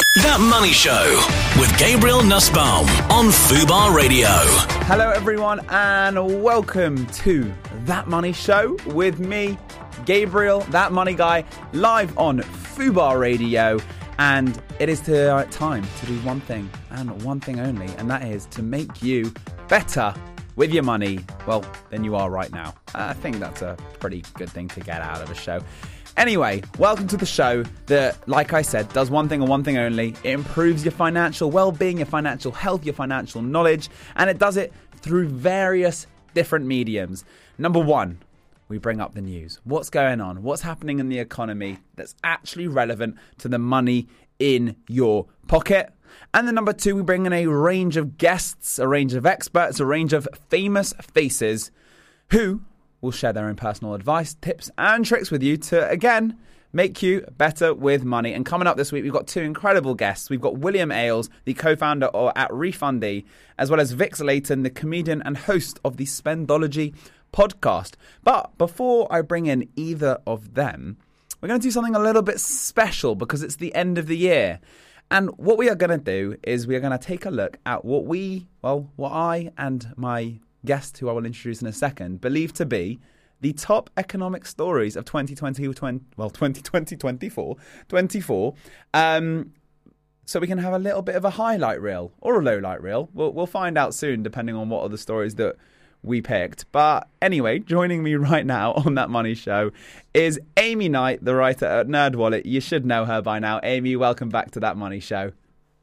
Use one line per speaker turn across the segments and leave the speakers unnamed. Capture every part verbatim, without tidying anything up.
That Money Show with Gabriel Nussbaum on Fubar Radio.
Hello everyone and welcome to That Money Show with me, Gabriel, That Money Guy, live on Fubar Radio. And it is to, uh, time to do one thing and one thing only, and that is to make you better with your money, well, than you are right now. I think that's a pretty good thing to get out of a show. Anyway, welcome to the show that, like I said, does one thing and one thing only. It improves your financial well-being, your financial health, your financial knowledge, and it does it through various different mediums. Number one, we bring up the news. What's going on? What's happening in the economy that's actually relevant to the money in your pocket? And then number two, we bring in a range of guests, a range of experts, a range of famous faces who will share their own personal advice, tips and tricks with you to, again, make you better with money. And coming up this week, we've got two incredible guests. We've got William Ailes, the co-founder of, at Refundee, as well as Vix Layton, the comedian and host of the Spendology podcast. But before I bring in either of them, we're going to do something a little bit special because it's the end of the year. And what we are going to do is we are going to take a look at what we, well, what I and my guest, who I will introduce in a second, believe to be the top economic stories of twenty twenty, well, twenty twenty, twenty-four, twenty-four. Um, so we can have a little bit of a highlight reel or a low light reel. We'll, we'll find out soon, depending on what are the stories that we picked. But anyway, joining me right now on That Money Show is Amy Knight, the writer at NerdWallet. You should know her by now. Amy, welcome back to That Money Show.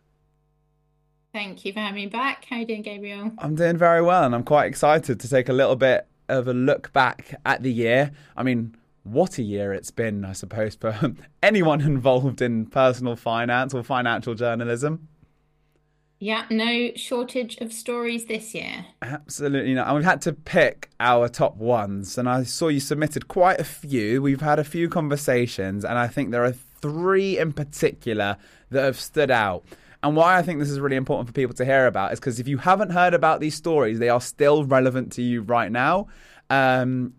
Thank you for having me back. How are you doing, Gabriel?
I'm doing very well, and I'm quite excited to take a little bit of a look back at the year. I mean, what a year it's been, I suppose, for anyone involved in personal finance or financial journalism.
Yeah, no shortage of stories this year.
Absolutely not. And we've had to pick our top ones, and I saw you submitted quite a few. We've had a few conversations, and I think there are three in particular that have stood out. And why I think this is really important for people to hear about is because if you haven't heard about these stories, they are still relevant to you right now. Um,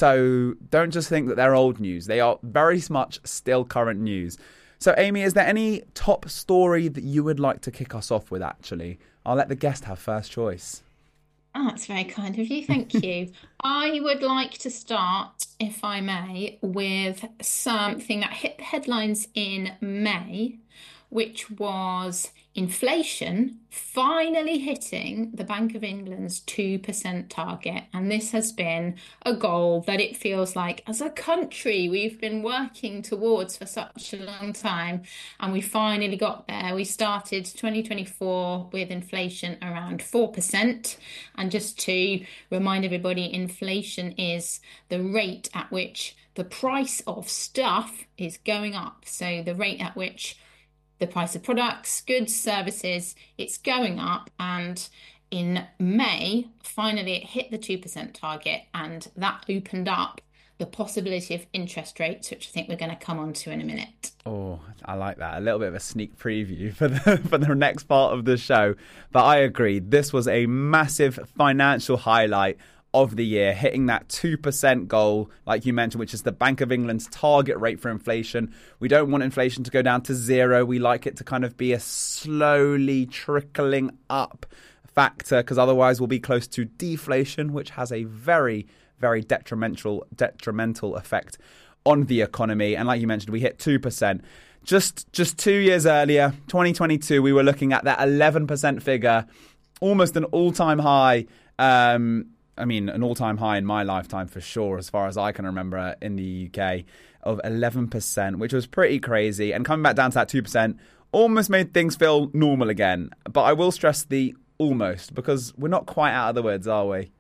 so don't just think that they're old news. They are very much still current news. So, Amy, is there any top story that you would like to kick us off with, actually? I'll let the guest have first choice.
Oh, that's very kind of you. Thank you. I would like to start, if I may, with something that hit the headlines in May, which was inflation finally hitting the Bank of England's two percent target. And this has been a goal that it feels like as a country we've been working towards for such a long time. And we finally got there. We started twenty twenty-four with inflation around four percent. And just to remind everybody, inflation is the rate at which the price of stuff is going up. So the rate at which the price of products, goods, services, it's going up. And in May, finally, it hit the two percent target. And that opened up the possibility of interest rates, which I think we're going to come on to in a minute.
Oh, I like that. A little bit of a sneak preview for the, for the next part of the show. But I agree. This was a massive financial highlight of the year, hitting that two percent goal, like you mentioned, which is the Bank of England's target rate for inflation. We don't want inflation to go down to zero. We like it to kind of be a slowly trickling up factor, because otherwise we'll be close to deflation, which has a very, very detrimental, detrimental effect on the economy. And like you mentioned, we hit two percent. Just, just two years earlier, twenty twenty-two, we were looking at that eleven percent figure, almost an all-time high. Um, I mean, an all-time high in my lifetime for sure, as far as I can remember in the U K, of eleven percent, which was pretty crazy. And coming back down to that two percent almost made things feel normal again. But I will stress the almost, because we're not quite out of the woods, are we?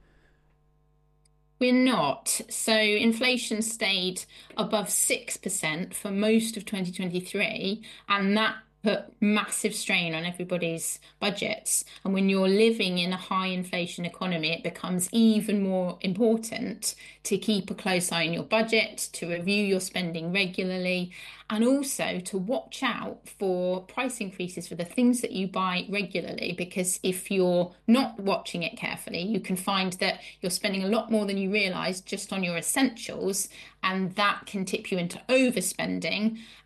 We're not. So inflation stayed above six percent for most of twenty twenty-three, and that put massive strain on everybody's budgets. And when you're living in a high inflation economy, it becomes even more important to keep a close eye on your budget, to review your spending regularly, and also to watch out for price increases for the things that you buy regularly. Because if you're not watching it carefully, you can find that you're spending a lot more than you realise just on your essentials, and that can tip you into overspending.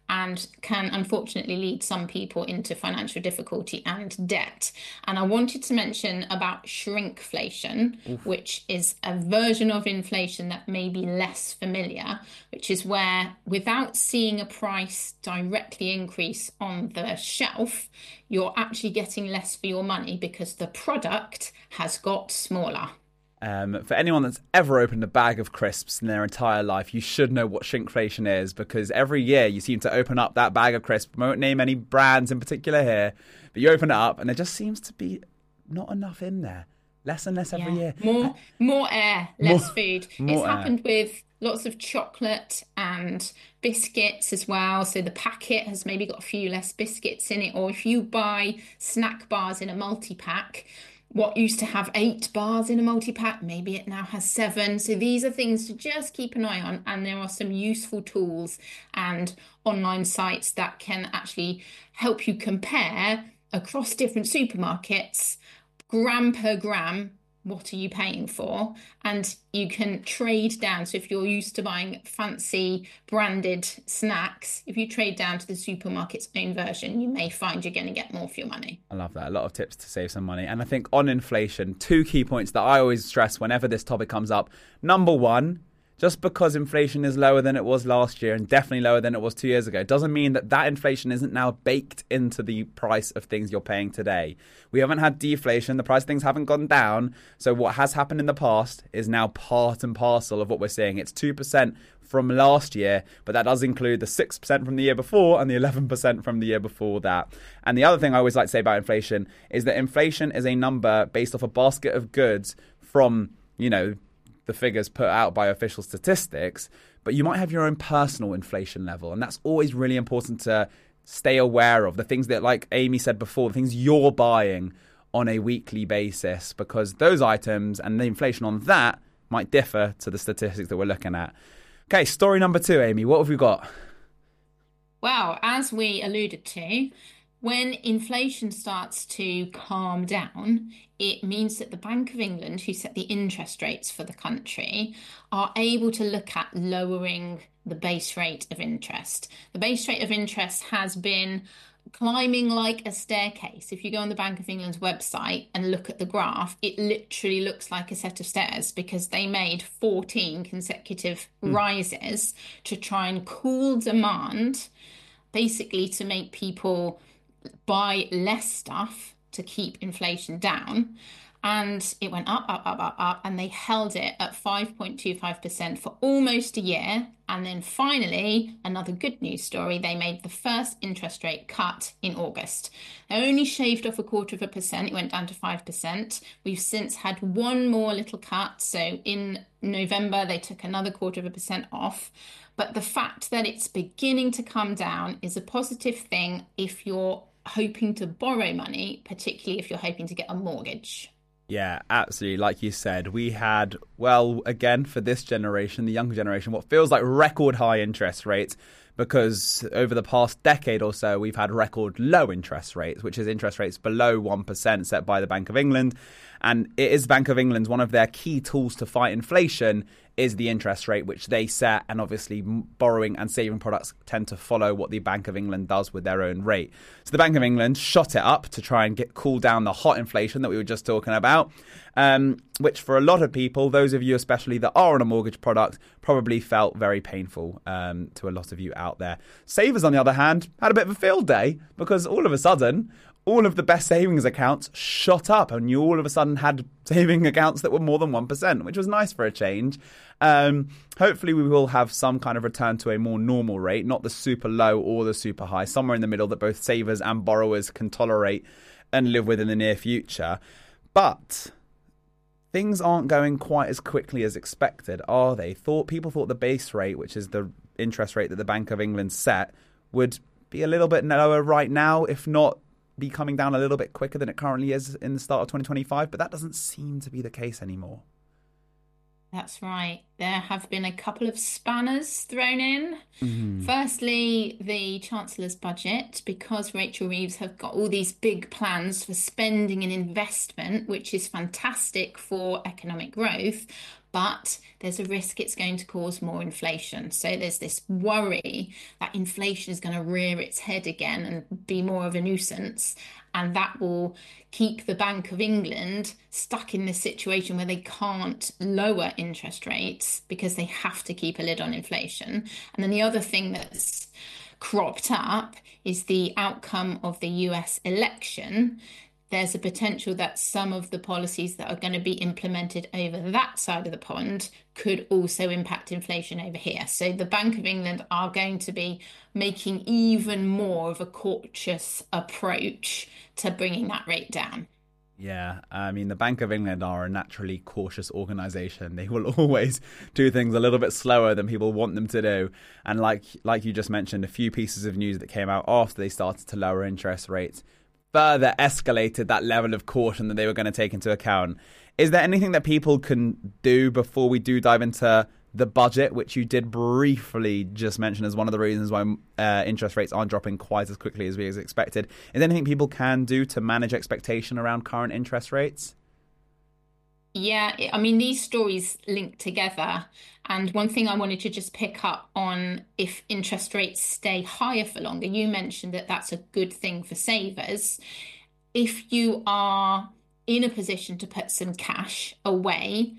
and can unfortunately lead some people into financial difficulty and debt. And I wanted to mention about shrinkflation,
Oof.
which is a version of inflation that may be less familiar, which is where without seeing a price directly increase on the shelf, you're actually getting less for your money because the product has got smaller.
Um, for anyone that's ever opened a bag of crisps in their entire life, you should know what shrinkflation is, because every year you seem to open up that bag of crisps. I won't name any brands in particular here, but you open it up and there just seems to be not enough in there. Less and less every
Yeah.
year.
More, more air, less
More-
food.
more
It's
air.
happened with lots of chocolate and biscuits as well. So the packet has maybe got a few less biscuits in it. Or if you buy snack bars in a multi-pack, what used to have eight bars in a multi-pack, maybe it now has seven. So these are things to just keep an eye on. And there are some useful tools and online sites that can actually help you compare across different supermarkets, gram per gram, what are you paying for? And you can trade down. So if you're used to buying fancy branded snacks, if you trade down to the supermarket's own version, you may find you're going to get more for your money.
I love that. A lot of tips to save some money. And I think on inflation, two key points that I always stress whenever this topic comes up. Number one, just because inflation is lower than it was last year and definitely lower than it was two years ago, doesn't mean that that inflation isn't now baked into the price of things you're paying today. We haven't had deflation. The price of things haven't gone down. So what has happened in the past is now part and parcel of what we're seeing. It's two percent from last year, but that does include the six percent from the year before and the eleven percent from the year before that. And the other thing I always like to say about inflation is that inflation is a number based off a basket of goods from, you know, the figures put out by official statistics, but you might have your own personal inflation level. And that's always really important to stay aware of. The things that, like Amy said before, the things you're buying on a weekly basis, because those items and the inflation on that might differ to the statistics that we're looking at. Okay, story number two, Amy, what have we got?
Well, as we alluded to, when inflation starts to calm down, it means that the Bank of England, who set the interest rates for the country, are able to look at lowering the base rate of interest. The base rate of interest has been climbing like a staircase. If you go on the Bank of England's website and look at the graph, it literally looks like a set of stairs, because they made fourteen consecutive mm. rises to try and cool demand, basically to make people buy less stuff to keep inflation down. And it went up, up, up, up, up, and they held it at five point two five percent for almost a year. And then finally, another good news story, they made the first interest rate cut in August. They only shaved off a quarter of a percent. It went down to five percent. We've since had one more little cut. So in November, they took another quarter of a percent off. But the fact that it's beginning to come down is a positive thing if you're hoping to borrow money, particularly if you're hoping to get a mortgage.
Yeah, absolutely. Like you said, we had, well, again, for this generation, the younger generation, what feels like record high interest rates, because over the past decade or so, we've had record low interest rates, which is interest rates below one percent set by the Bank of England. And it is Bank of England's one of their key tools to fight inflation is the interest rate, which they set. And obviously borrowing and saving products tend to follow what the Bank of England does with their own rate. So the Bank of England shot it up to try and get cool down the hot inflation that we were just talking about, um, which for a lot of people, those of you especially that are on a mortgage product, probably felt very painful um, to a lot of you out there. Savers, on the other hand, had a bit of a field day, because all of a sudden, all of the best savings accounts shot up, and you all of a sudden had saving accounts that were more than one percent, which was nice for a change. Um, hopefully we will have some kind of return to a more normal rate, not the super low or the super high, somewhere in the middle that both savers and borrowers can tolerate and live with in the near future. But things aren't going quite as quickly as expected, are they? Thought people thought the base rate, which is the interest rate that the Bank of England set, would be a little bit lower right now, if not be coming down a little bit quicker than it currently is in the start of twenty twenty-five, but that doesn't seem to be the case anymore.
That's right. There have been a couple of spanners thrown in.
Mm-hmm.
Firstly, the Chancellor's budget, because Rachel Reeves have got all these big plans for spending and investment, which is fantastic for economic growth. but there's a risk it's going to cause more inflation. So there's this worry that inflation is going to rear its head again and be more of a nuisance. And that will keep the Bank of England stuck in this situation where they can't lower interest rates because they have to keep a lid on inflation. And then the other thing that's cropped up is the outcome of the U S election. There's a potential that some of the policies that are going to be implemented over that side of the pond could also impact inflation over here. So the Bank of England are going to be making even more of a cautious approach to bringing that rate down.
Yeah, I mean, the Bank of England are a naturally cautious organisation. They will always do things a little bit slower than people want them to do. And like like you just mentioned, a few pieces of news that came out after they started to lower interest rates further escalated that level of caution that they were going to take into account. Is there anything that people can do before we do dive into the budget, which you did briefly just mention as one of the reasons why uh, interest rates aren't dropping quite as quickly as we expected? Is there anything people can do to manage expectation around current interest rates?
Yeah, I mean, these stories link together. And one thing I wanted to just pick up on, if interest rates stay higher for longer, you mentioned that that's a good thing for savers. If you are in a position to put some cash away,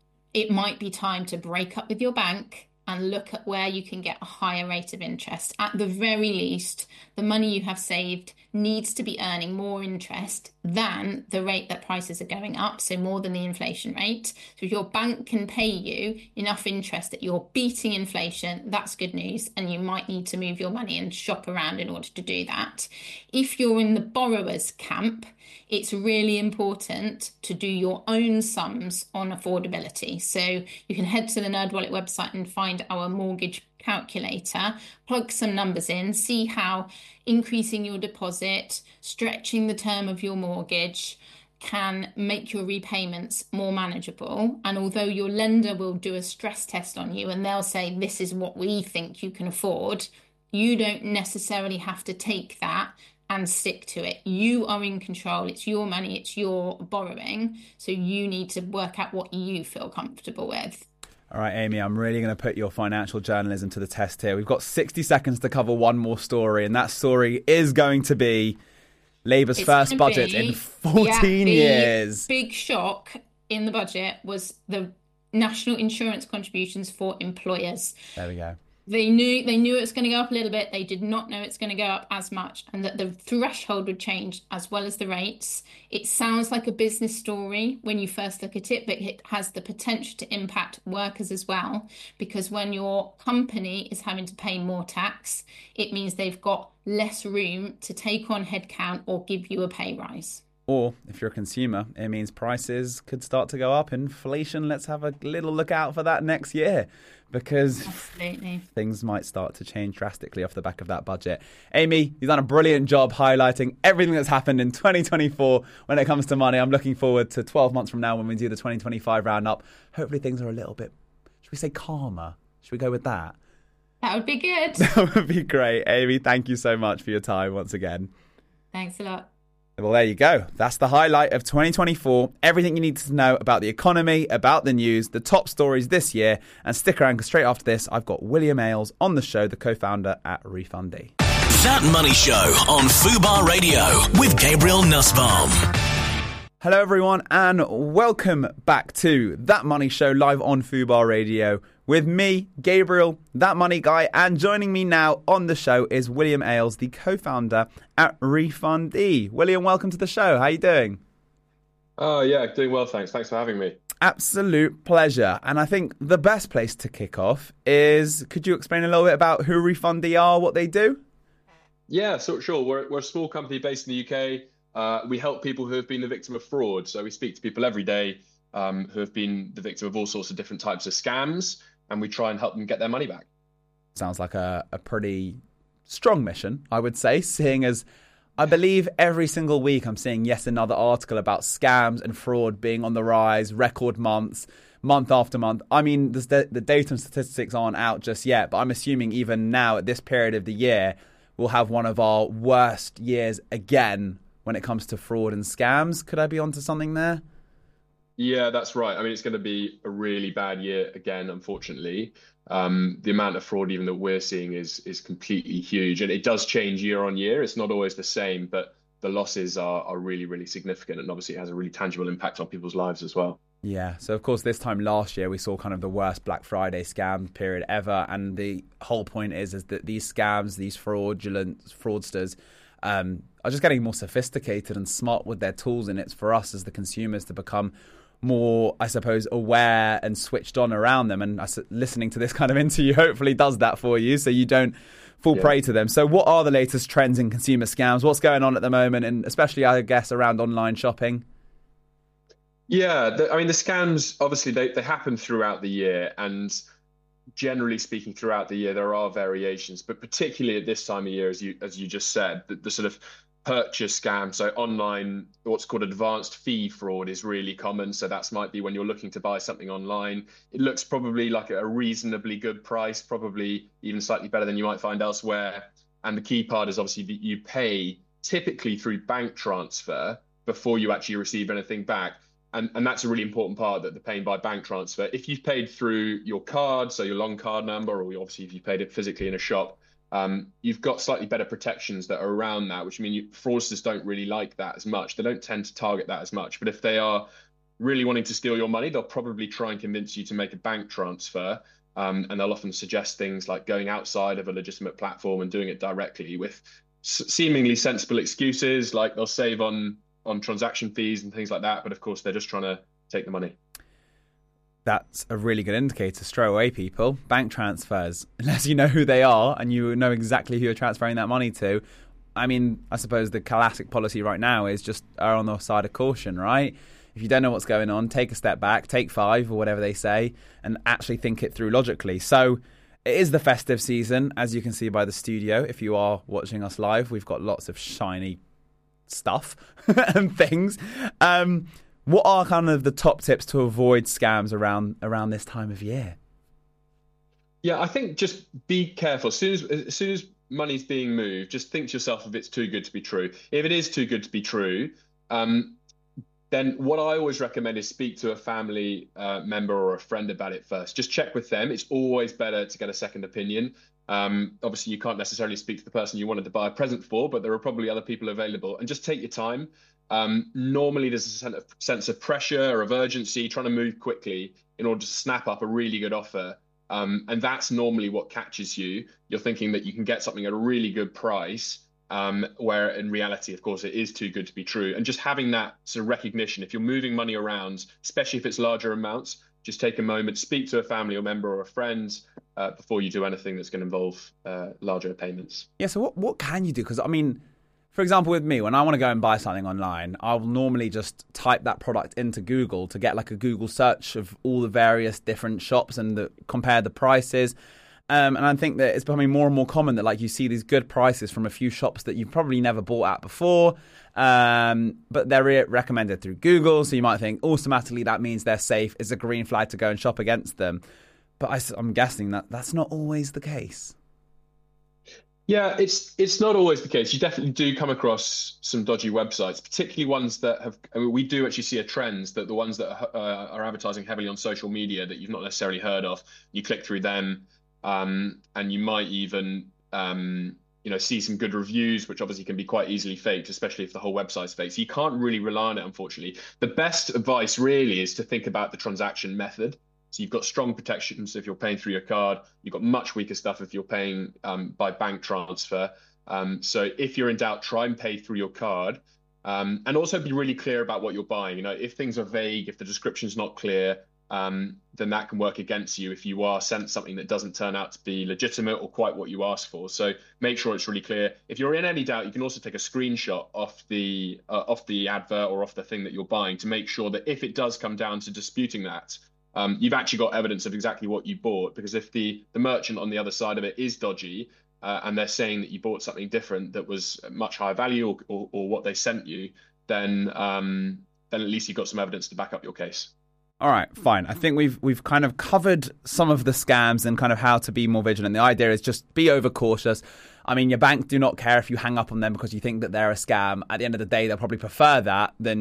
it might be time to break up with your bank and look at where you can get a higher rate of interest. At the very least, the money you have saved needs to be earning more interest than the rate that prices are going up, so more than the inflation rate. So if your bank can pay you enough interest that you're beating inflation, that's good news, and you might need to move your money and shop around in order to do that. If you're in the borrower's camp, it's really important to do your own sums on affordability. So you can head to the NerdWallet website and find our mortgage calculator, plug some numbers in, see how increasing your deposit, stretching the term of your mortgage can make your repayments more manageable. And although your lender will do a stress test on you and they'll say, this is what we think you can afford, you don't necessarily have to take that and stick to it. You are in control. It's your money. It's your borrowing. So you need to work out what you feel comfortable with.
All right, Amy, I'm really going to put your financial journalism to the test here. We've got sixty seconds to cover one more story, and that story is going to be Labour's
It's
first
gonna
budget
be-
in fourteen
yeah, the
years.
Big shock in the budget was the national insurance contributions for employers.
There we go.
They knew they knew it was going to go up a little bit. They did not know it's going to go up as much, and that the threshold would change as well as the rates. It sounds like a business story when you first look at it, but it has the potential to impact workers as well, because when your company is having to pay more tax, it means they've got less room to take on headcount or give you a pay rise.
Or if you're a consumer, it means prices could start to go up. Inflation, let's have a little look out for that next year, because
Absolutely.
things might start to change drastically off the back of that budget. Amy, you've done a brilliant job highlighting everything that's happened in twenty twenty-four when it comes to money. I'm looking forward to twelve months from now when we do the twenty twenty-five roundup. Hopefully things are a little bit, should we say calmer? Should we go with that?
That would be good.
That would be great. Amy, thank you so much for your time once again.
Thanks a lot.
Well, there you go. That's the highlight of twenty twenty-four. Everything you need to know about the economy, about the news, the top stories this year. And stick around, because straight after this, I've got William Ailes on the show, the co-founder at Refundee.
That Money Show on Fubar Radio with Gabriel Nussbaum.
Hello, everyone, and welcome back to That Money Show live on Fubar Radio with me, Gabriel, That Money Guy, and joining me now on the show is William Ailes, the co-founder at Refundee. William, welcome to the show. How are you doing?
Oh, yeah, doing well, thanks. Thanks for having me.
Absolute pleasure. And I think the best place to kick off is, could you explain a little bit about who Refundee are, what they do?
Yeah, so sure. We're, we're a small company based in the U K. Uh, we help people who have been the victim of fraud. So we speak to people every day um, who have been the victim of all sorts of different types of scams, and we try and help them get their money back.
Sounds like a, a pretty strong mission, I would say, seeing as I believe every single week I'm seeing yet another article about scams and fraud being on the rise, record months, month after month. I mean, the, the data and statistics aren't out just yet, but I'm assuming even now at this period of the year, we'll have one of our worst years again when it comes to fraud and scams. Could I be onto something there?
Yeah, that's right. I mean, it's going to be a really bad year again, unfortunately. Um, the amount of fraud even that we're seeing is is completely huge, and it does change year on year. It's not always the same, but the losses are are really, really significant, and obviously it has a really tangible impact on people's lives as well.
Yeah, so of course this time last year we saw kind of the worst Black Friday scam period ever, and the whole point is is that these scams, these fraudulent fraudsters, um, are just getting more sophisticated and smart with their tools, and it's for us as the consumers to become more, I suppose, aware and switched on around them. And listening to this kind of interview hopefully does that for you, so you don't fall yeah. prey to them. So what are the latest trends in consumer scams? What's going on at the moment, and especially, I guess, around online shopping?
Yeah, the, I mean, the scams, obviously, they, they happen throughout the year. And generally speaking, throughout the year, there are variations. But particularly at this time of year, as you as you just said, the, the sort of purchase scam, so online, what's called advanced fee fraud is really common. So that might be when you're looking to buy something online. It looks probably like a reasonably good price, probably even slightly better than you might find elsewhere. And the key part is obviously that you pay typically through bank transfer before you actually receive anything back. And, and that's a really important part, that the paying by bank transfer. If you've paid through your card, so your long card number, or obviously if you paid it physically in a shop, um, you've got slightly better protections that are around that, which mean you, fraudsters don't really like that as much. They don't tend to target that as much. But if they are really wanting to steal your money, they'll probably try and convince you to make a bank transfer. Um, and they'll often suggest things like going outside of a legitimate platform and doing it directly with seemingly sensible excuses, like they'll save on on transaction fees and things like that. But of course, they're just trying to take the money.
That's a really good indicator straight away, people. Bank transfers, unless you know who they are and you know exactly who you're transferring that money to. I mean, I suppose the classic policy right now is just err on the side of caution, right? If you don't know what's going on, take a step back, take five or whatever they say, and actually think it through logically. So it is the festive season, as you can see by the studio. If you are watching us live, we've got lots of shiny stuff and things. Um, what are kind of the top tips to avoid scams around around this time of year?
Yeah, I think just be careful. As soon as, as soon as money's being moved, just think to yourself if it's too good to be true. If it is too good to be true, um, then what I always recommend is speak to a family uh, member or a friend about it first. Just check with them. It's always better to get a second opinion. Um, obviously, you can't necessarily speak to the person you wanted to buy a present for, but there are probably other people available. And just take your time. Um, normally, there's a sense of, sense of pressure or of urgency, trying to move quickly in order to snap up a really good offer. Um, and that's normally what catches you. You're thinking that you can get something at a really good price, um, where in reality, of course, it is too good to be true. And just having that sort of recognition, if you're moving money around, especially if it's larger amounts, just take a moment, speak to a family or member or a friend uh, before you do anything that's going to involve uh, larger payments.
Yeah, so what, what can you do? Because, I mean, for example, with me, when I want to go and buy something online, I'll normally just type that product into Google to get like a Google search of all the various different shops and the, compare the prices. Um, and I think that it's becoming more and more common that like you see these good prices from a few shops that you've probably never bought at before, um, but they're re- recommended through Google. So you might think automatically that means they're safe. It's a green flag to go and shop against them. But I, I'm guessing that that's not always the case.
Yeah, it's it's not always the case. You definitely do come across some dodgy websites, particularly ones that have, I mean, we do actually see a trend that the ones that are, uh, are advertising heavily on social media that you've not necessarily heard of, you click through them. Um, and you might even, um, you know, see some good reviews, which obviously can be quite easily faked, especially if the whole website's fake. So you can't really rely on it, unfortunately. The best advice really is to think about the transaction method. So you've got strong protections if you're paying through your card. You've got much weaker stuff if you're paying um, by bank transfer. Um, so if you're in doubt, try and pay through your card. Um, and also be really clear about what you're buying. You know, if things are vague, if the description's not clear, um, then that can work against you if you are sent something that doesn't turn out to be legitimate or quite what you asked for. So make sure it's really clear. If you're in any doubt, you can also take a screenshot off the uh, off the advert or off the thing that you're buying to make sure that if it does come down to disputing that, um, you've actually got evidence of exactly what you bought. Because if the, the merchant on the other side of it is dodgy uh, and they're saying that you bought something different that was much higher value or, or, or what they sent you, then um, then at least you've got some evidence to back up your case.
All right, fine. I think we've we've kind of covered some of the scams and kind of how to be more vigilant. The idea is just be overcautious. I mean, your bank do not care if you hang up on them because you think that they're a scam. At the end of the day, they'll probably prefer that than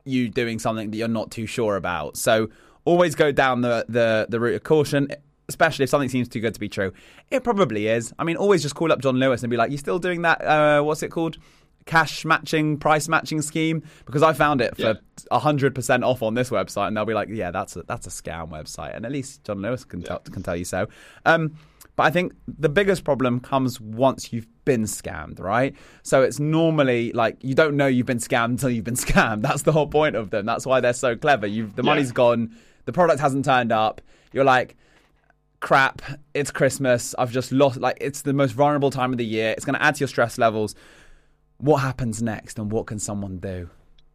you doing something that you're not too sure about. So always go down the, the, the route of caution, especially if something seems too good to be true. It probably is. I mean, always just call up John Lewis and be like, you still doing that, uh, what's it called? Cash matching, price matching scheme? Because I found it for yeah. one hundred percent off on this website, and they'll be like, yeah, that's a, that's a scam website. And at least John Lewis can, yeah. tell, can tell you so. Um, but I think the biggest problem comes once you've been scammed, right? So it's normally like you don't know you've been scammed until you've been scammed. That's the whole point of them. That's why they're so clever. You've The yeah. money's gone, the product hasn't turned up. You're like, crap, it's Christmas. I've just lost, like, it's the most vulnerable time of the year. It's going to add to your stress levels. What happens next, and what can someone do?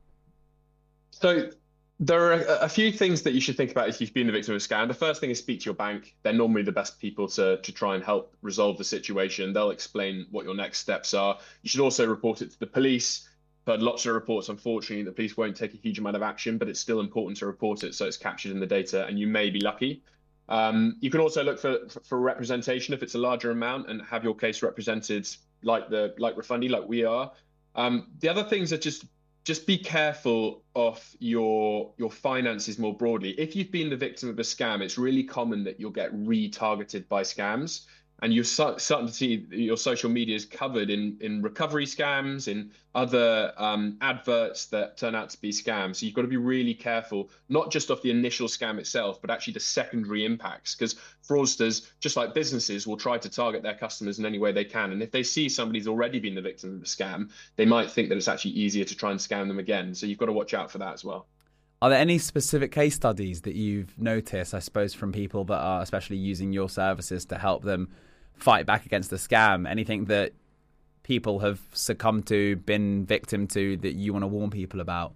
So there are a, a few things that you should think about if you've been the victim of a scam. The first thing is speak to your bank. They're normally the best people to, to try and help resolve the situation. They'll explain what your next steps are. You should also report it to the police. I've heard lots of reports, unfortunately, the police won't take a huge amount of action, but it's still important to report it so it's captured in the data, and you may be lucky. Um, you can also look for, for, for representation if it's a larger amount, and have your case represented like the like Refundy, like we are. Um, the other things are just just be careful of your your finances more broadly. If you've been the victim of a scam, it's really common that you'll get retargeted by scams, and you're starting to see your social media is covered in in recovery scams, in other um, adverts that turn out to be scams. So you've got to be really careful, not just off the initial scam itself, but actually the secondary impacts, because fraudsters, just like businesses, will try to target their customers in any way they can. And if they see somebody's already been the victim of a scam, they might think that it's actually easier to try and scam them again. So you've got to watch out for that as well.
Are there any specific case studies that you've noticed, I suppose, from people that are especially using your services to help them fight back against the scam? Anything that people have succumbed to, been victim to, that you want to warn people about?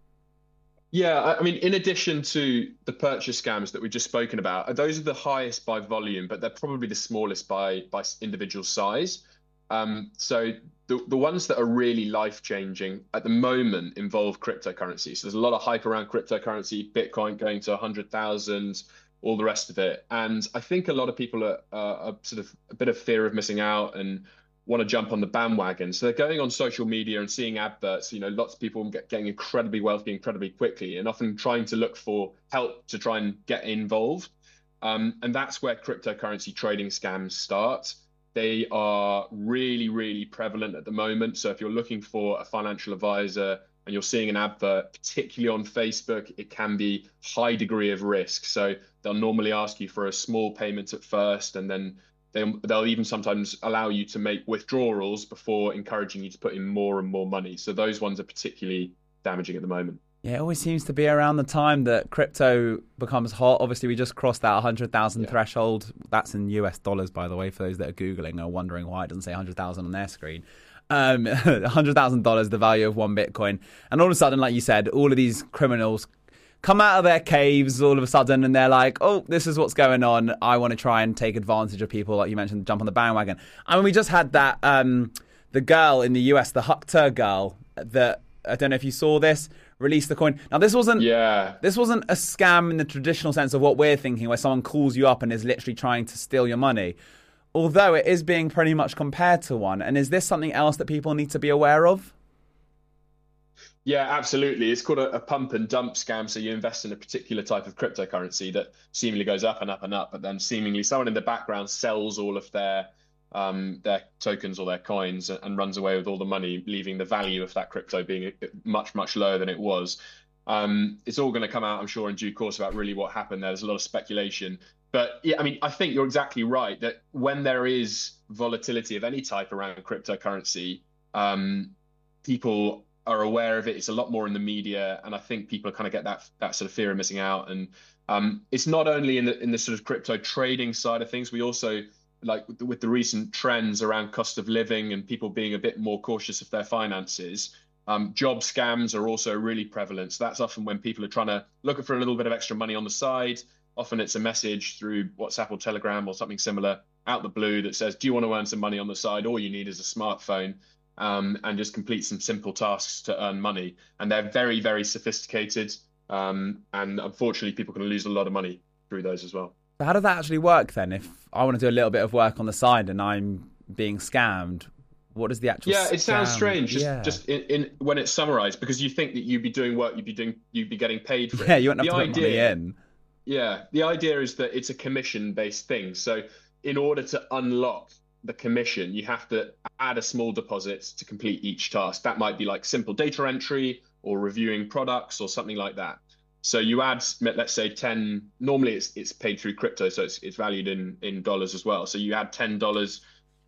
Yeah, I mean, in addition to the purchase scams that we've just spoken about, those are the highest by volume, but they're probably the smallest by by individual size. Um, so the, the ones that are really life-changing at the moment involve cryptocurrency. So there's a lot of hype around cryptocurrency, Bitcoin going to one hundred thousand, all the rest of it. And I think a lot of people are, uh, are sort of a bit of fear of missing out and want to jump on the bandwagon. So they're going on social media and seeing adverts. You know, lots of people get, getting incredibly wealthy incredibly quickly, and often trying to look for help to try and get involved. Um, and that's where cryptocurrency trading scams start. They are really, really prevalent at the moment. So if you're looking for a financial advisor and you're seeing an advert, particularly on Facebook, it can be high degree of risk. So they'll normally ask you for a small payment at first, and then they'll, they'll even sometimes allow you to make withdrawals before encouraging you to put in more and more money. So those ones are particularly damaging at the moment.
Yeah, it always seems to be around the time that crypto becomes hot. Obviously, we just crossed that one hundred thousand yeah. threshold. That's in U S dollars, by the way, for those that are Googling or wondering why it doesn't say one hundred thousand on their screen. Um, one hundred thousand dollars, the value of one Bitcoin. And all of a sudden, like you said, all of these criminals come out of their caves all of a sudden, and they're like, oh, this is what's going on. I want to try and take advantage of people, like you mentioned, jump on the bandwagon. I mean, we just had that, um, the girl in the U S, the Huckter girl, that, I don't know if you saw this, released the coin. Now, this wasn't yeah. this wasn't a scam in the traditional sense of what we're thinking, where someone calls you up and is literally trying to steal your money. Although it is being pretty much compared to one. And is this something else that people need to be aware of?
Yeah, absolutely. It's called a, a pump and dump scam. So you invest in a particular type of cryptocurrency that seemingly goes up and up and up, but then seemingly someone in the background sells all of their um, their tokens or their coins and runs away with all the money, leaving the value of that crypto being much, much lower than it was. Um, it's all going to come out, I'm sure, in due course about really what happened there. There's a lot of speculation. But yeah, I mean, I think you're exactly right that when there is volatility of any type around cryptocurrency, um, people are aware of it. It's a lot more in the media, and I think people kind of get that that sort of fear of missing out. And um, it's not only in the in the sort of crypto trading side of things. We also, like with the, with the recent trends around cost of living and people being a bit more cautious of their finances, um, job scams are also really prevalent. So that's often when people are trying to look for a little bit of extra money on the side. Often it's a message through WhatsApp or Telegram or something similar out the blue that says, do you want to earn some money on the side? All you need is a smartphone um, and just complete some simple tasks to earn money. And they're very, very sophisticated. Um, and unfortunately, people can lose a lot of money through those as well.
So how does that actually work then? If I want to do a little bit of work on the side and I'm being scammed, What is the actual?
Yeah, it sounds
scam?
strange. Just,
yeah.
just in, in when it's summarized, because you think that you'd be doing work, you'd be doing, you'd be getting paid for it.
Yeah, you wouldn't have
the
to put
idea,
money in.
Yeah, the idea is that it's a commission-based thing. So in order to unlock the commission, you have to add a small deposit to complete each task. That might be like simple data entry or reviewing products or something like that. So you add, let's say ten, normally it's it's paid through crypto, so it's it's valued in, in dollars as well. So you add ten dollars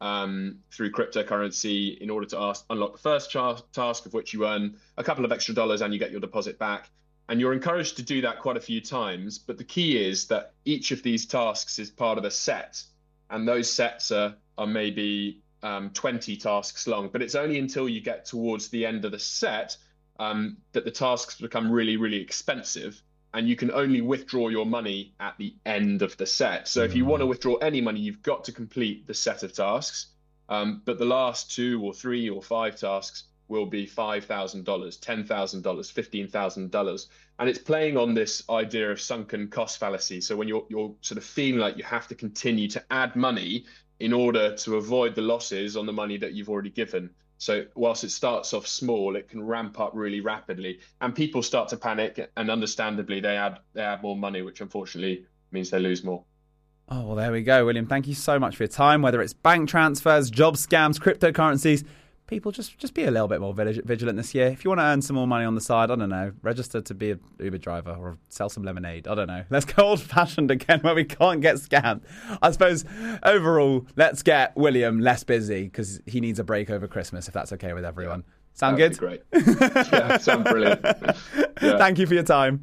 um, through cryptocurrency in order to ask, unlock the first cha- task, of which you earn a couple of extra dollars and you get your deposit back. And you're encouraged to do that quite a few times. But the key is that each of these tasks is part of a set. And those sets are, are maybe um, twenty tasks long. But it's only until you get towards the end of the set um, that the tasks become really, really expensive. And you can only withdraw your money at the end of the set. So if you want to withdraw any money, you've got to complete the set of tasks. Um, but the last two or three or five tasks will be five thousand dollars, ten thousand dollars, fifteen thousand dollars. And it's playing on this idea of sunken cost fallacy. So when you're you're sort of feeling like you have to continue to add money in order to avoid the losses on the money that you've already given. So whilst it starts off small, it can ramp up really rapidly. And people start to panic, and understandably, they add they add more money, which unfortunately means they lose more.
Oh, well, there we go, William. Thank you so much for your time. Whether it's bank transfers, job scams, cryptocurrencies, people, just just be a little bit more vigilant this year. If you want to earn some more money on the side, I don't know, register to be an Uber driver or sell some lemonade. I don't know. Let's go old-fashioned again where we can't get scammed. I suppose overall, let's get William less busy because he needs a break over Christmas, if that's okay with everyone. Sound
That'd
good?
Be great. Yeah, sound brilliant. Yeah.
Thank you for your time.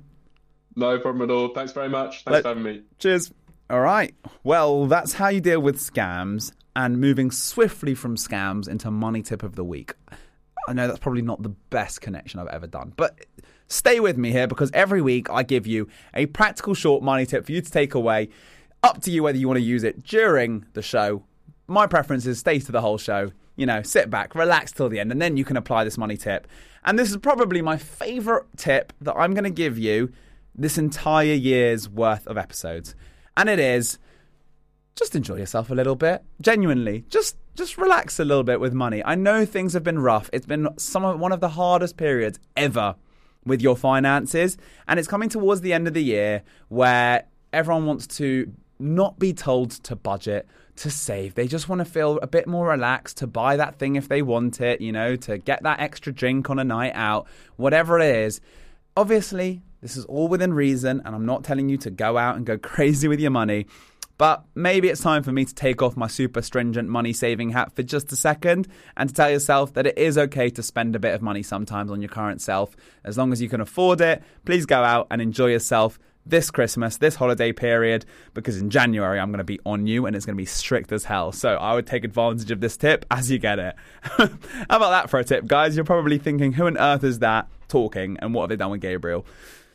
No problem at all. Thanks very much. Thanks
Let-
for having me.
Cheers. All right. Well, that's how you deal with scams and moving swiftly from scams into money tip of the week. I know that's probably not the best connection I've ever done, but stay with me here because every week I give you a practical short money tip for you to take away. Up to you whether you want to use it during the show. My preference is stay to the whole show. You know, sit back, relax till the end, and then you can apply this money tip. And this is probably my favorite tip that I'm going to give you this entire year's worth of episodes. And it is, just enjoy yourself a little bit. Genuinely, just just relax a little bit with money. I know things have been rough. It's been some of, one of the hardest periods ever with your finances. And it's coming towards the end of the year where everyone wants to not be told to budget, to save. They just want to feel a bit more relaxed, to buy that thing if they want it, you know, to get that extra drink on a night out, whatever it is. Obviously, this is all within reason, and I'm not telling you to go out and go crazy with your money, but maybe it's time for me to take off my super stringent money saving hat for just a second and to tell yourself that it is okay to spend a bit of money sometimes on your current self. As long as you can afford it, please go out and enjoy yourself this Christmas, this holiday period, because in January I'm going to be on you and it's going to be strict as hell. So I would take advantage of this tip as you get it. How about that for a tip, guys? You're probably thinking, who on earth is that talking and what have they done with Gabriel?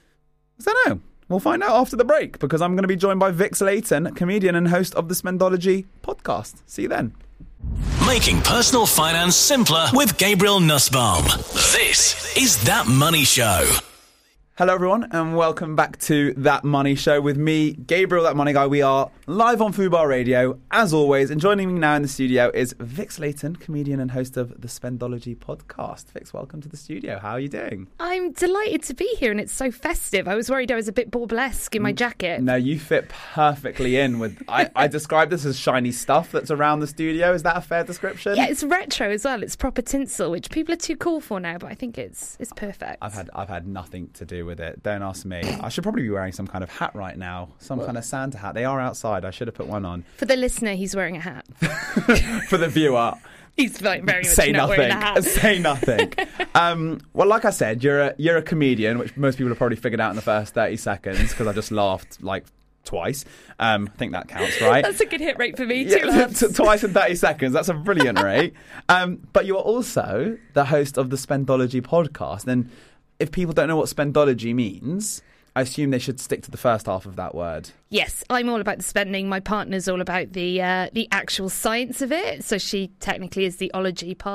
I don't know. We'll find out after the break because I'm going to be joined by Vix Layton, comedian and host of the Spendology podcast. See you then.
Making personal finance simpler with Gabriel Nussbaum. This is That Money Show.
Hello, everyone, and welcome back to That Money Show with me, Gabriel, That Money Guy. We are live on Fubar Radio, as always, and joining me now in the studio is Vix Layton, comedian and host of the Spendology podcast. Vix, welcome to the studio. How are you doing?
I'm delighted to be here, and it's so festive. I was worried I was a bit Baublesque in my jacket.
No, you fit perfectly in with... I, I describe this as shiny stuff that's around the studio. Is that a fair description?
Yeah, it's retro as well. It's proper tinsel, which people are too cool for now, but I think it's it's perfect.
I've had I've had nothing to do with it. Don't ask me. I should probably be wearing some kind of hat right now. Some kind of Santa hat. They are outside. I should have put one on.
For the listener, he's wearing a hat.
For the viewer...
He's like very much
Say
not
nothing.
wearing a hat.
Say nothing. um, well, like I said, you're a you're a comedian, which most people have probably figured out in the first thirty seconds because I just laughed like twice. Um, I think that counts, right?
That's a good hit rate for me. Two
Yeah,
laughs.
t- twice in thirty seconds. That's a brilliant rate. Um, but you're also the host of the Spendology podcast. And if people don't know what Spendology means, I assume they should stick to the first half of that word.
Yes, I'm all about the spending. My partner's all about the uh, the actual science of it. So she technically is the ology part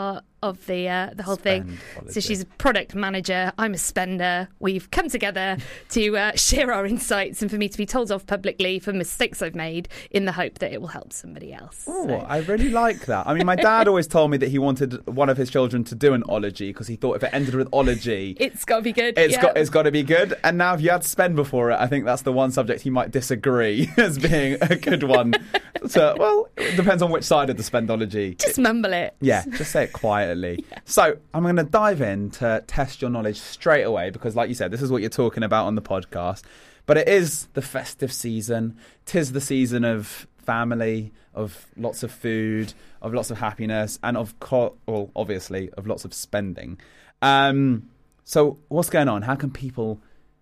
of the uh, the whole thing. So she's a product manager. I'm a spender. We've come together to uh, share our insights and for me to be told off publicly for mistakes I've made in the hope that it will help somebody else.
Oh,
So-
I really like that. I mean, my dad always told me that he wanted one of his children to do an ology because he thought if it ended with ology,
It's got to be good.
it's
yeah.
got it's got to be good. And now if you had spend before it, I think that's the one subject he might disagree as being a good one. So, well, it depends on which side of the spendology.
Just mumble it.
Yeah, just say it quietly. Yeah. So I'm going to dive in to test your knowledge straight away because, like you said, this is what you're talking about on the podcast. But it is the festive season. 'Tis the season of family, of lots of food, of lots of happiness, and of, co- well, obviously, of lots of spending. Um, so what's going on? How can people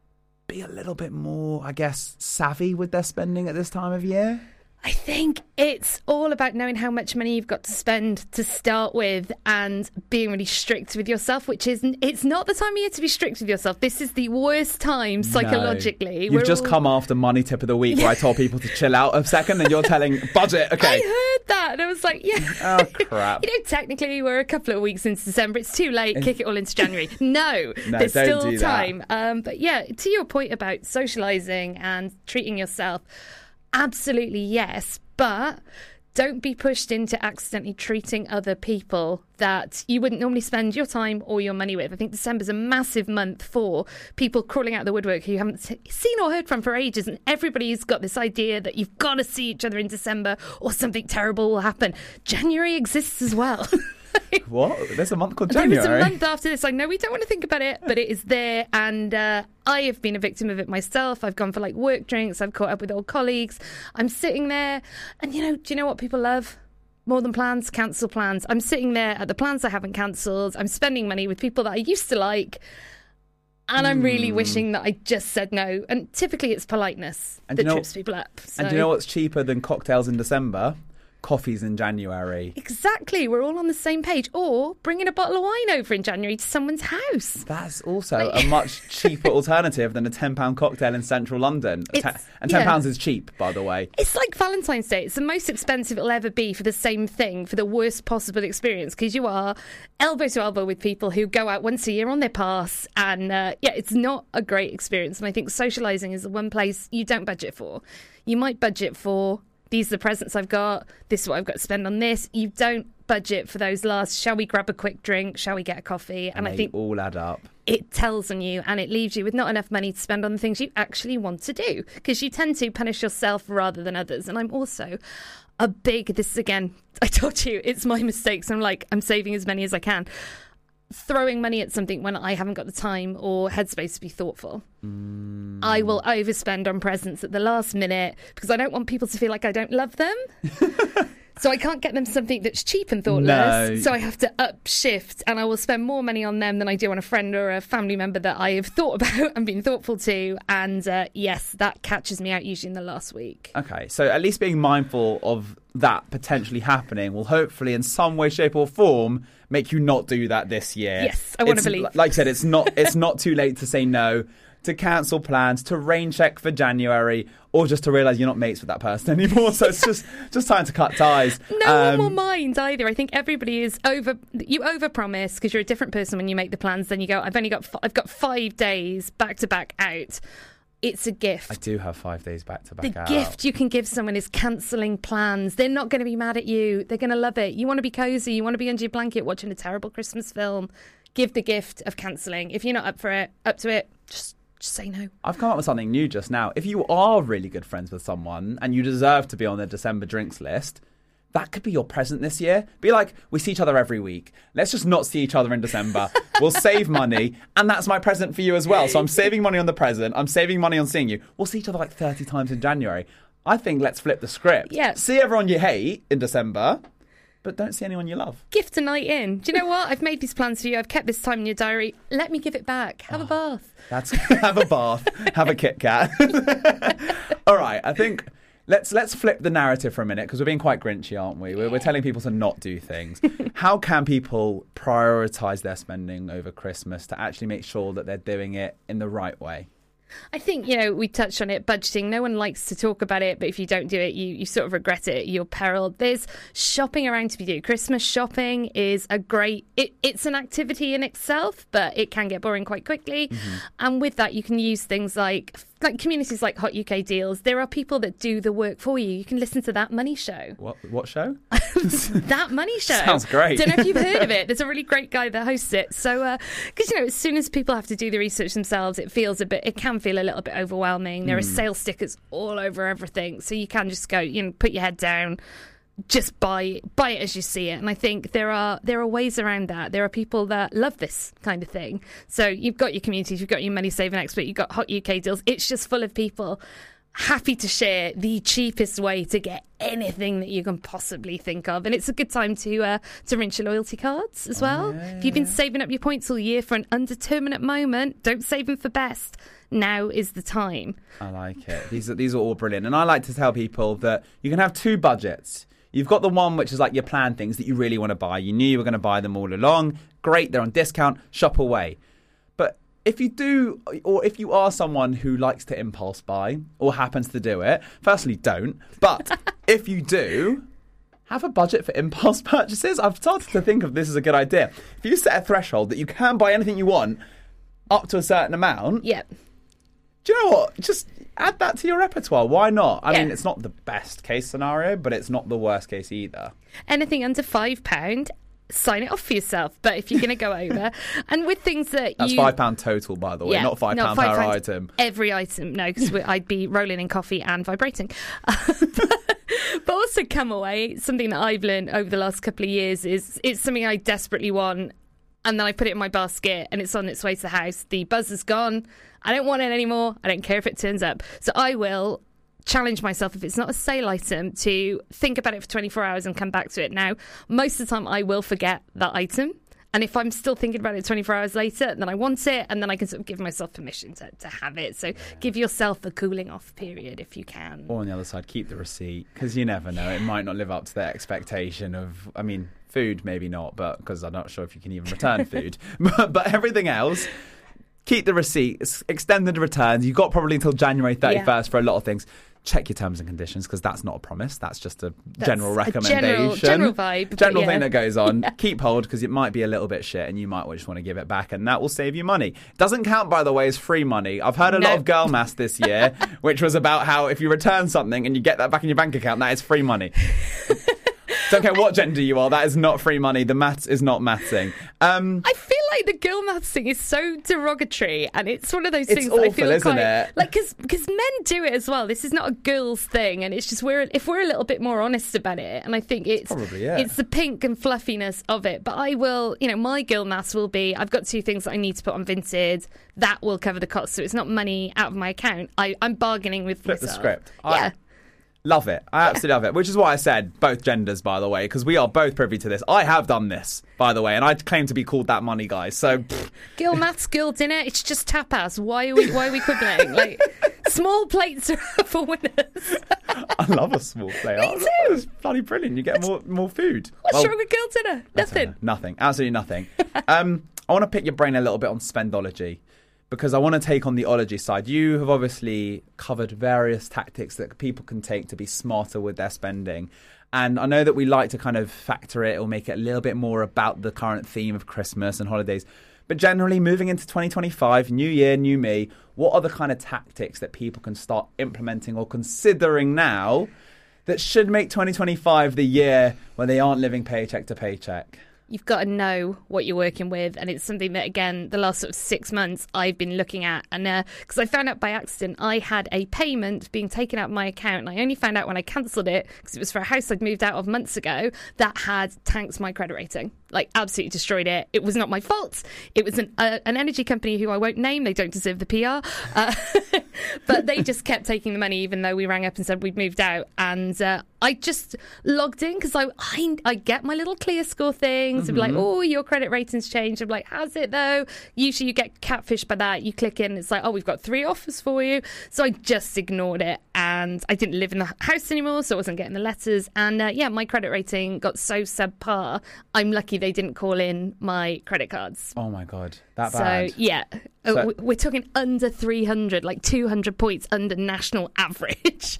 be a little bit more, I guess, savvy with their spending at this time of year?
I think it's all about knowing how much money you've got to spend to start with and being really strict with yourself, which is, it's not the time of year to be strict with yourself. This is the worst time psychologically.
No. You've just all... come after money tip of the week where I told people to chill out a second and you're telling budget, okay.
I heard that and I was like, yeah.
Oh, crap.
You know, technically we're a couple of weeks into December. It's too late. Kick it all into January. No,
no
there's
don't
still
do
time. Um, but yeah, to your point about socialising and treating yourself, absolutely yes, but don't be pushed into accidentally treating other people that you wouldn't normally spend your time or your money with. I think December's a massive month for people crawling out of the woodwork who you haven't seen or heard from for ages, and everybody's got this idea that you've got to see each other in December or something terrible will happen. January exists as well.
What? There's a month called January?
There is a month after this. I know we don't want to think about it, but it is there. And uh, I have been a victim of it myself. I've gone for like work drinks. I've caught up with old colleagues. I'm sitting there. And, you know, do you know what people love? More than plans, cancel plans. I'm sitting there at the plans I haven't cancelled. I'm spending money with people that I used to like. And I'm really mm. wishing that I just said no. And typically it's politeness and that you know, trips people up. So.
And do you know what's cheaper than cocktails in December? Coffees in January.
Exactly. We're all on the same page. Or bringing a bottle of wine over in January to someone's house.
That's also like... a much cheaper alternative than a ten pound cocktail in central London. It's, and ten pounds yeah. is cheap, by the way.
It's like Valentine's Day. It's the most expensive it'll ever be for the same thing, for the worst possible experience, because you are elbow to elbow with people who go out once a year on their pass. And uh, yeah, it's not a great experience. And I think socialising is the one place you don't budget for. You might budget for... these are the presents I've got, this is what I've got to spend on this. You don't budget for those last, shall we grab a quick drink, shall we get a coffee? And,
and
I think
all add up.
It tells on you and it leaves you with not enough money to spend on the things you actually want to do, because you tend to punish yourself rather than others. And I'm also a big, this is again, I told you, it's my mistakes. I'm like, I'm saving as many as I can. Throwing money at something when I haven't got the time or headspace to be thoughtful. Mm. I will overspend on presents at the last minute because I don't want people to feel like I don't love them. So I can't get them something that's cheap and thoughtless. No. So I have to upshift, and I will spend more money on them than I do on a friend or a family member that I have thought about and been thoughtful to. And uh, yes, that catches me out usually in the last week.
Okay, so at least being mindful of that potentially happening will hopefully in some way, shape or form make you not do that this year.
Yes, I want to believe.
Like I said, it's not it's not too late to say no, to cancel plans, to rain check for January, or just to realise you're not mates with that person anymore. So it's just just time to cut ties.
No um, one will mind either. I think everybody is over. You overpromise because you're a different person when you make the plans. Then you go, I've only got I've got five days back to back out. It's a gift.
I do have five days back to back
the
out.
The gift you can give someone is cancelling plans. They're not going to be mad at you. They're going to love it. You want to be cosy. You want to be under your blanket watching a terrible Christmas film. Give the gift of cancelling. If you're not up for it, up to it, just, just say no.
I've come up with something new just now. If you are really good friends with someone and you deserve to be on their December drinks list, that could be your present this year. Be like, we see each other every week. Let's just not see each other in December. We'll save money. And that's my present for you as well. So I'm saving money on the present. I'm saving money on seeing you. We'll see each other like thirty times in January. I think let's flip the script.
Yeah.
See everyone you hate in December, but don't see anyone you love.
Gift a night in. Do you know what? I've made these plans for you. I've kept this time in your diary. Let me give it back. Have oh, a bath.
That's Have a bath. Have a Kit Kat. All right. I think... Let's let's flip the narrative for a minute, because we're being quite grinchy, aren't we? We're, we're telling people to not do things. How can people prioritise their spending over Christmas to actually make sure that they're doing it in the right way?
I think, you know, we touched on it, budgeting. No one likes to talk about it, but if you don't do it, you, you sort of regret it at your peril. There's shopping around to be done. Christmas shopping is a great, it, it's an activity in itself, but it can get boring quite quickly. Mm-hmm. And with that, you can use things like like communities like Hot U K Deals. There are people that do the work for you. You can listen to That Money Show.
What what show?
That Money Show.
Sounds great.
Don't know if you've heard of it. There's a really great guy that hosts it. So, because, uh, you know, as soon as people have to do the research themselves, it feels a bit, it can feel a little bit overwhelming. There mm. are sales stickers all over everything. So you can just go, you know, put your head down, just buy buy it as you see it. And I think there are there are ways around that. There are people that love this kind of thing. So you've got your communities, you've got your money saving expert, you've got Hot U K Deals. It's just full of people happy to share the cheapest way to get anything that you can possibly think of. And it's a good time to uh, to rinse your loyalty cards as well. Oh, yeah, if you've been saving up your points all year for an undeterminate moment, don't save them for best. Now is the time.
I like it. These are, these are all brilliant. And I like to tell people that you can have two budgets. You've got the one which is like your planned things that you really want to buy. You knew you were going to buy them all along. Great, they're on discount. Shop away. But if you do, or if you are someone who likes to impulse buy or happens to do it, firstly, don't. But if you do, have a budget for impulse purchases. I've started to think of this as a good idea. If you set a threshold that you can buy anything you want up to a certain amount.
Yep.
Do you know what? Just add that to your repertoire. Why not? I
yeah.
mean, it's not the best case scenario, but it's not the worst case either.
Anything under five pounds, sign it off for yourself. But if you're going to go over, and with things that
That's
you...
five pounds total, by the way,
yeah,
not five pounds per item.
Every item, no, because I'd be rolling in coffee and vibrating. But also come away, something that I've learned over the last couple of years is it's something I desperately want, and then I put it in my basket and it's on its way to the house. The buzz is gone. I don't want it anymore. I don't care if it turns up. So I will challenge myself, if it's not a sale item, to think about it for twenty-four hours and come back to it. Now, most of the time I will forget that item. And if I'm still thinking about it twenty-four hours later, then I want it, and then I can sort of give myself permission to, to have it. So give yourself a cooling off period if you can.
Or on the other side, keep the receipt, because you never know. It might not live up to their expectation of, I mean, food maybe not, but because I'm not sure if you can even return food. but, but everything else, keep the receipt, extended returns. You've got probably until January thirty-first yeah. for a lot of things. Check your terms and conditions, because that's not a promise. That's just a
that's
general recommendation.
A general, general vibe.
General
yeah.
thing that goes on.
Yeah.
Keep hold, because it might be a little bit shit and you might just want to give it back, and that will save you money. Doesn't count, by the way, as free money. I've heard a no. lot of girl maths this year, which was about how if you return something and you get that back in your bank account, that is free money. Don't care what gender you are, that is not free money. The maths is not mathsing. Um,
I feel like the girl maths thing is so derogatory, and it's one of those
it's
things
awful,
that I feel
isn't
quite
it?
like, because because men do it as well. This is not a girls thing, and it's just we're if we're a little bit more honest about it, and I think it's
Probably, yeah.
it's the pink and fluffiness of it. But I will, you know, my girl maths will be, I've got two things that I need to put on Vinted. That will cover the cost, so it's not money out of my account. I, I'm bargaining with
Flip
myself.
the script.
Yeah.
I, Love it. I absolutely love it. Which is why I said both genders, by the way, because we are both privy to this. I have done this, by the way, and I claim to be called That Money Guy. So, pfft.
Girl maths, girl dinner. It's just tapas. Why are we? Why are we quibbling? Like, small plates are for winners.
I love a small plate.
Me too.
It's bloody brilliant. You get more more food.
What's
well,
wrong with girl dinner? Nothing.
Nothing. Absolutely nothing. um, I want to pick your brain a little bit on spendology, because I want to take on the ology side. You have obviously covered various tactics that people can take to be smarter with their spending. And I know that we like to kind of factor it or make it a little bit more about the current theme of Christmas and holidays. But generally, moving into twenty twenty-five, new year, new me, what are the kind of tactics that people can start implementing or considering now that should make twenty twenty-five the year when they aren't living paycheck to paycheck?
You've got to know what you're working with, and it's something that, again, the last sort of six months I've been looking at. And because uh, I found out by accident I had a payment being taken out of my account, and I only found out when I cancelled it, because it was for a house I'd moved out of months ago, that had tanked my credit rating. Like, absolutely destroyed it. It was not my fault. It was an, uh, an energy company who I won't name. They don't deserve the P R. Uh, but they just kept taking the money, even though we rang up and said we'd moved out. And uh, I just logged in, because I, I I get my little clear score things. Mm-hmm. Be like, oh, your credit rating's changed. I'm like, has it though? Usually you get catfished by that. You click in, it's like, oh, we've got three offers for you. So I just ignored it, and I didn't live in the house anymore, so I wasn't getting the letters. And uh, yeah, my credit rating got so subpar. I'm lucky they didn't call in my credit cards.
Oh my God, that bad.
So yeah, Oh,
So-
we're talking under three hundred, like two hundred points under national average.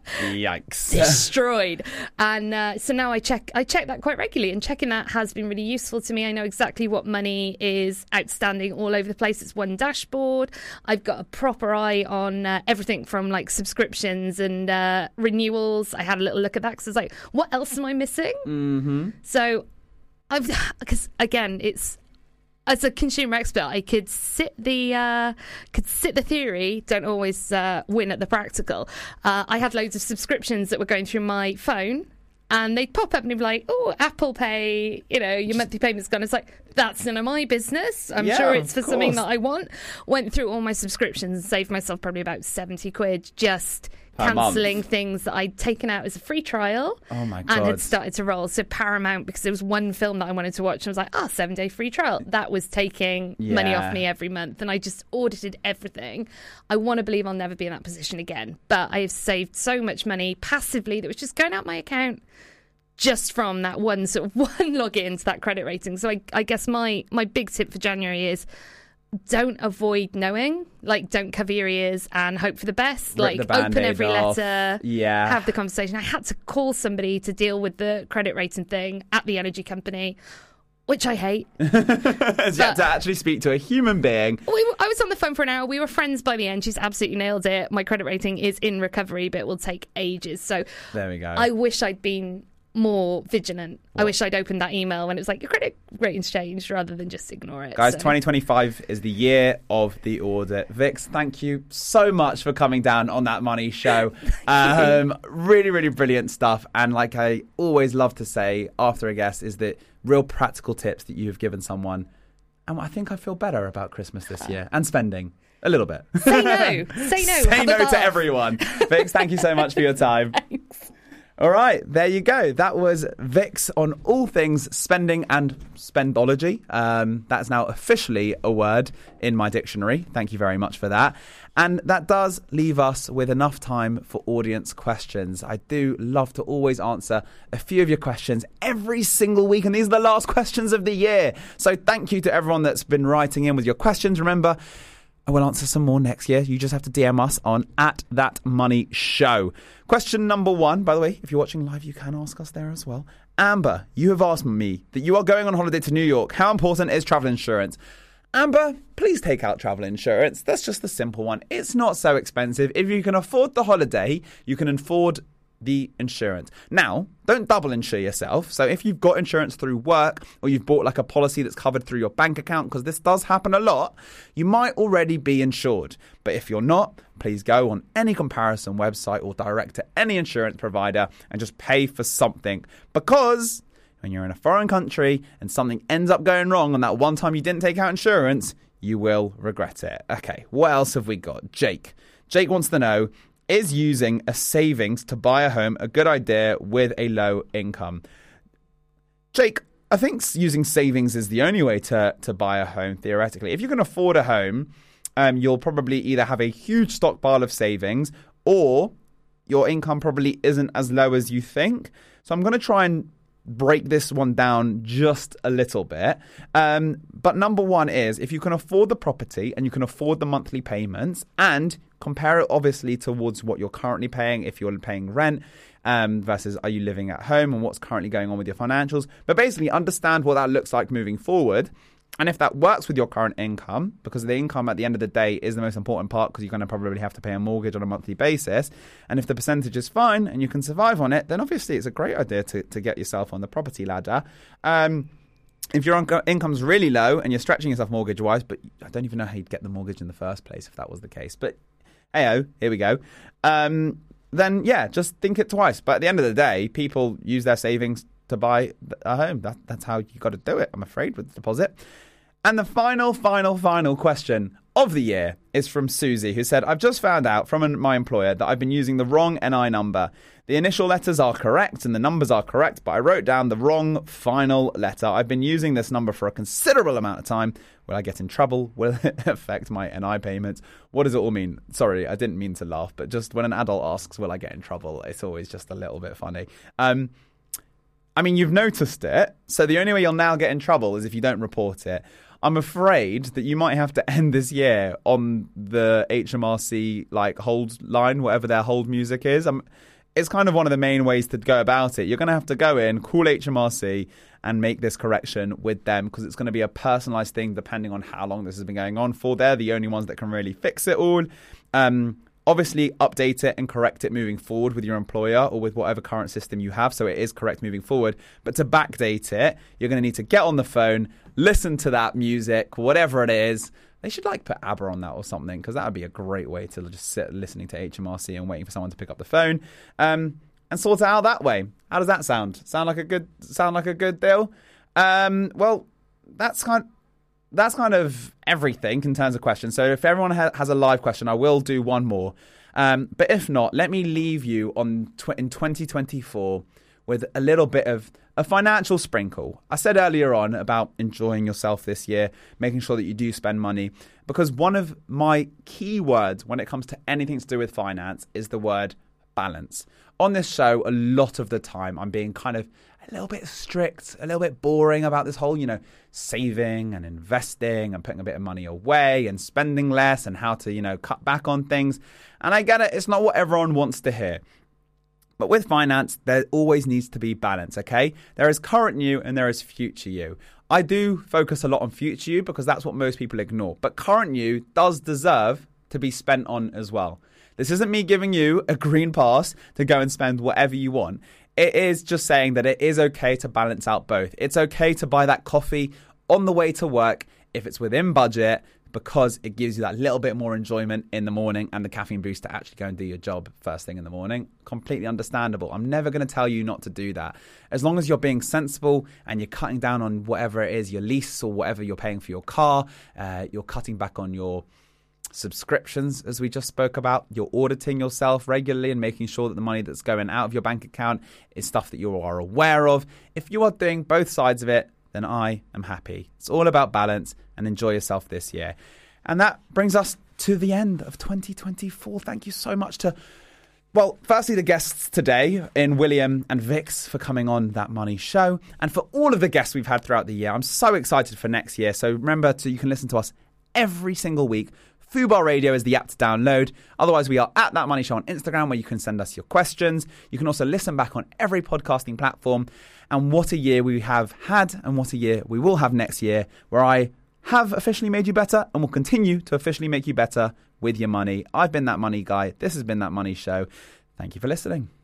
Yikes.
Destroyed. And uh, so now I check I check that quite regularly, and checking that has been really useful to me. I know exactly what money is outstanding all over the place. It's one dashboard. I've got a proper eye on uh, everything from like subscriptions and uh, renewals. I had a little look at that because I was like, what else am I missing? Mm-hmm. So I've, because again, it's, as a consumer expert, I could sit the uh, could sit the theory, don't always uh, win at the practical. Uh, I had loads of subscriptions that were going through my phone, and they'd pop up and they'd be like, "Oh, Apple Pay, you know, your monthly payment's gone." It's like, that's none of my business. I'm
Yeah,
sure it's for
of
something
course.
that I want. Went through all my subscriptions and saved myself probably about seventy quid just
Per month.
cancelling things that I'd taken out as a free trial.
Oh my
And
God.
had started to roll. So Paramount, because there was one film that I wanted to watch, and I was like, ah, seven day free trial. That was taking money
Yeah.
off me every month, and I just audited everything. I want to believe I'll never be in that position again, but I have saved so much money passively that was just going out my account just from that one sort of one login to that credit rating. So I, I guess my my big tip for January is, don't avoid knowing. Like, don't cover your ears and hope for the best.
Rip
Like,
the
open
Band-Aid
every
off.
letter,
Yeah.
have the conversation. I had to call somebody to deal with the credit rating thing at the energy company, which I hate.
You had to actually speak to a human being.
We were, I was on the phone for an hour. We were friends by the end. She's absolutely nailed it. My credit rating is in recovery, but it will take ages. So
There we go.
I wish I'd been more vigilant. I wish I'd opened that email when it was like, your credit rating's changed, rather than just ignore it.
Guys,
So-
twenty twenty-five is the year of the audit. Vix, thank you so much for coming down on That Money Show. um, really, really brilliant stuff. And like I always love to say after a guest, is that real practical tips that you've given someone. And I think I feel better about Christmas this year and spending a little bit.
Say no. Say no.
Say
Have a
no
laugh.
to everyone. Vix, thank you so much for your time.
Thanks.
All right, there you go. That was Vix on all things spending and spendology. Um, that's now officially a word in my dictionary. Thank you very much for that. And that does leave us with enough time for audience questions. I do love to always answer a few of your questions every single week, and these are the last questions of the year. So thank you to everyone that's been writing in with your questions. Remember, I will answer some more next year. You just have to D M us on at That Money Show. Question number one, by the way, if you're watching live, you can ask us there as well. Amber, you have asked me that you are going on holiday to New York. How important is travel insurance? Amber, please take out travel insurance. That's just the simple one. It's not so expensive. If you can afford the holiday, you can afford the insurance. Now, don't double insure yourself. So if you've got insurance through work, or you've bought like a policy that's covered through your bank account, because this does happen a lot, you might already be insured. But if you're not, please go on any comparison website or direct to any insurance provider and just pay for something. Because when you're in a foreign country and something ends up going wrong on that one time you didn't take out insurance, you will regret it. Okay, what else have we got? Jake. Jake wants to know, is using a savings to buy a home a good idea with a low income? Jake, I think using savings is the only way to, to buy a home, theoretically. If you can afford a home, um, you'll probably either have a huge stockpile of savings, or your income probably isn't as low as you think. So I'm going to try and break this one down just a little bit. Um, but number one is, if you can afford the property and you can afford the monthly payments, and compare it obviously towards what you're currently paying, if you're paying rent um, versus are you living at home, and what's currently going on with your financials. But basically understand what that looks like moving forward. And if that works with your current income, because the income at the end of the day is the most important part, because you're going to probably have to pay a mortgage on a monthly basis. And if the percentage is fine and you can survive on it, then obviously it's a great idea to, to get yourself on the property ladder. Um, if your un- income's really low and you're stretching yourself mortgage-wise, but I don't even know how you'd get the mortgage in the first place if that was the case. But hey-oh, here we go. Um, then, yeah, just think it twice. But at the end of the day, people use their savings to buy a home. That, that's how you got to do it, I'm afraid, with the deposit. And the final, final, final question of the year is from Susie, who said, I've just found out from my employer that I've been using the wrong N I number. The initial letters are correct and the numbers are correct, but I wrote down the wrong final letter. I've been using this number for a considerable amount of time. Will I get in trouble? Will it affect my N I payments? What does it all mean? Sorry, I didn't mean to laugh, but just when an adult asks, will I get in trouble? It's always just a little bit funny. Um, I mean, you've noticed it, so the only way you'll now get in trouble is if you don't report it. I'm afraid that you might have to end this year on the H M R C like hold line, whatever their hold music is. Um, it's kind of one of the main ways to go about it. You're going to have to go in, call H M R C and make this correction with them, because it's going to be a personalised thing depending on how long this has been going on for. They're the only ones that can really fix it all. Um, obviously, update it and correct it moving forward with your employer or with whatever current system you have, so it is correct moving forward. But to backdate it, you're going to need to get on the phone, listen to that music, whatever it is. They should like put ABBA on that or something, because that would be a great way to just sit listening to H M R C and waiting for someone to pick up the phone. Um, and sort it out that way. How does that sound? Sound like a good sound like a good deal? Um, well, that's kind that's kind of everything in terms of questions. So if everyone ha- has a live question, I will do one more. Um, but if not, let me leave you on tw- in twenty twenty-four with a little bit of a financial sprinkle. I said earlier on about enjoying yourself this year, making sure that you do spend money, because one of my key words when it comes to anything to do with finance is the word balance. On this show, a lot of the time, I'm being kind of a little bit strict, a little bit boring about this whole, you know, saving and investing and putting a bit of money away and spending less and how to, you know, cut back on things. And I get it. It's not what everyone wants to hear. But with finance, there always needs to be balance, okay? There is current you and there is future you. I do focus a lot on future you because that's what most people ignore. But current you does deserve to be spent on as well. This isn't me giving you a green pass to go and spend whatever you want. It is just saying that it is okay to balance out both. It's okay to buy that coffee on the way to work if it's within budget, because it gives you that little bit more enjoyment in the morning and the caffeine boost to actually go and do your job first thing in the morning. Completely understandable. I'm never going to tell you not to do that. As long as you're being sensible and you're cutting down on whatever it is, your lease or whatever you're paying for your car, uh, you're cutting back on your subscriptions, as we just spoke about, you're auditing yourself regularly and making sure that the money that's going out of your bank account is stuff that you are aware of. If you are doing both sides of it, then I am happy. It's all about balance, and enjoy yourself this year. And that brings us to the end of twenty twenty-four. Thank you so much to, well, firstly, the guests today in William and Vix for coming on That Money Show, and for all of the guests we've had throughout the year. I'm so excited for next year. So remember, to you can listen to us every single week. Fubar Radio is the app to download. Otherwise, we are at That Money Show on Instagram, where you can send us your questions. You can also listen back on every podcasting platform. And what a year we have had, and what a year we will have next year, where I have officially made you better and will continue to officially make you better with your money. I've been That Money Guy. This has been That Money Show. Thank you for listening.